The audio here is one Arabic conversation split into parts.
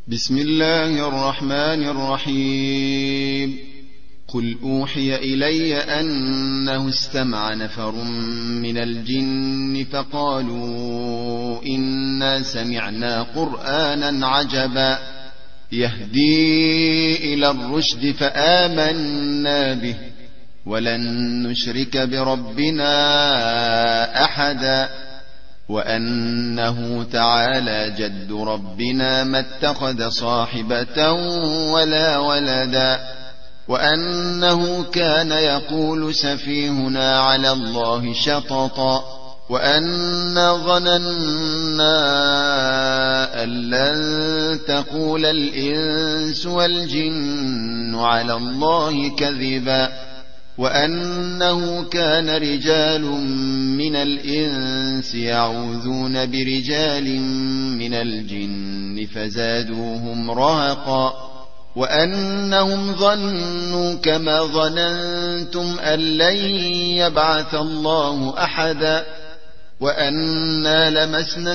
بسم الله الرحمن الرحيم. قل أوحي إلي أنه استمع نفر من الجن فقالوا إنا سمعنا قرآنا عجبا يهدي إلى الرشد فآمنا به ولن نشرك بربنا أحدا وأنه تعالى جد ربنا ما اتخذ صاحبة ولا ولدا وأنه كان يقول سفيهنا على الله شططا وأنا ظننا أن لن تقول الإنس والجن على الله كذبا وأنه كان رجال من الإنس يعوذون برجال من الجن فزادوهم رهقا وأنهم ظنوا كما ظننتم أن لن يبعث الله أحدا وأنا لمسنا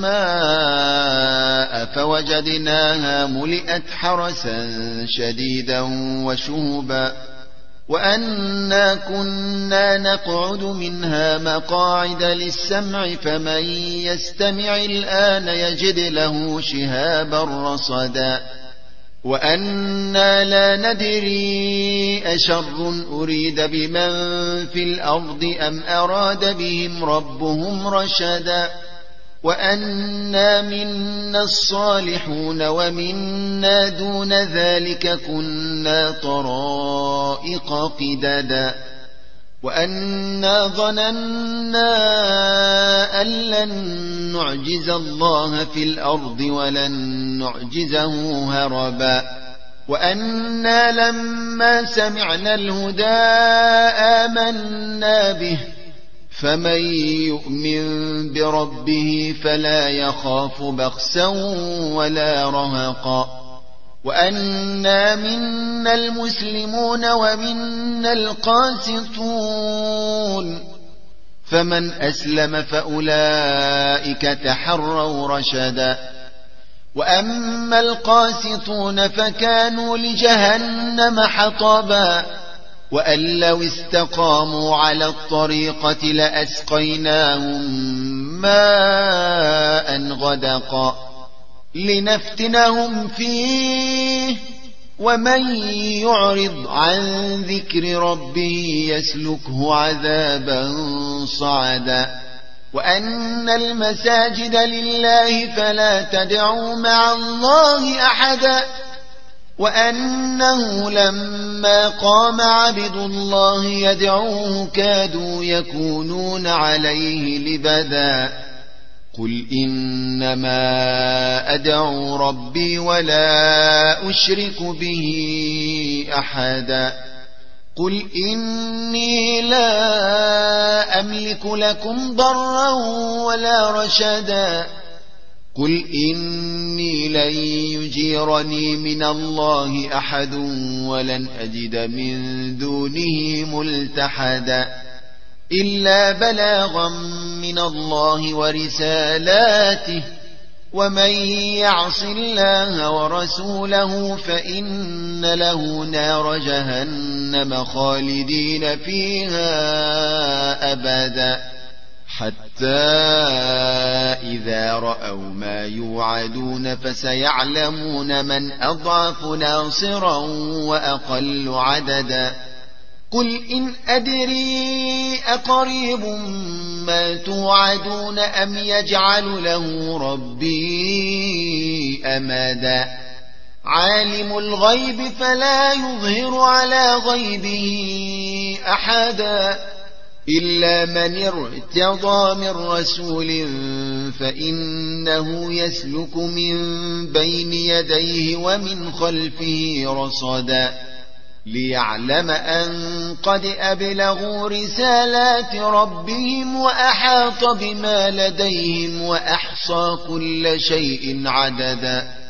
السماء فوجدناها ملئت حرسا شديدا وشهبا وأنا كنا نقعد منها مقاعد للسمع فمن يستمع الآن يجد له شهابا رصدا وأنا لا ندري أشر أريد بمن في الأرض أم أراد بهم ربهم رشدا وأنا منا الصالحون ومنا دون ذلك كنا طرائق قددا وأنا ظننا أن لن نعجز الله في الأرض ولن نعجزه هربا وأنا لما سمعنا الهدى آمنا به فمن يؤمن بربه فلا يخاف بخسا ولا رهقا وأنا منا المسلمون ومنا القاسطون فمن أسلم فأولئك تحروا رشدا وأما القاسطون فكانوا لجهنم حطبا وأن لو استقاموا على الطريقة لأسقيناهم ماء غدقا لنفتنهم فيه ومن يعرض عن ذكر ربه يسلكه عذابا صعدا وأن المساجد لله فلا تدعوا مع الله أحدا وأنه لما قام عبد الله يدعوه كادوا يكونون عليه لبدا قل إنما أدعو ربي ولا أشرك به أحدا قل إني لا أملك لكم ضرا ولا رشدا قل إني لن يجيرني من الله أحد ولن أجد من دونه ملتحدا إلا بلاغا من الله ورسالاته ومن يعص الله ورسوله فإن له نار جهنم خالدين فيها أبدا حتى إذا رأوا ما يوعدون فسيعلمون من أضعف ناصرا وأقل عددا قل إن أدري أقريب ما توعدون أم يجعل له ربي أمدا عالم الغيب فلا يظهر على غيبه أحدا إلا من ارتضى من رسول فإنه يسلك من بين يديه ومن خلفه رصدا ليعلم أن قد أبلغوا رسالات ربهم وأحاط بما لديهم وأحصى كل شيء عددا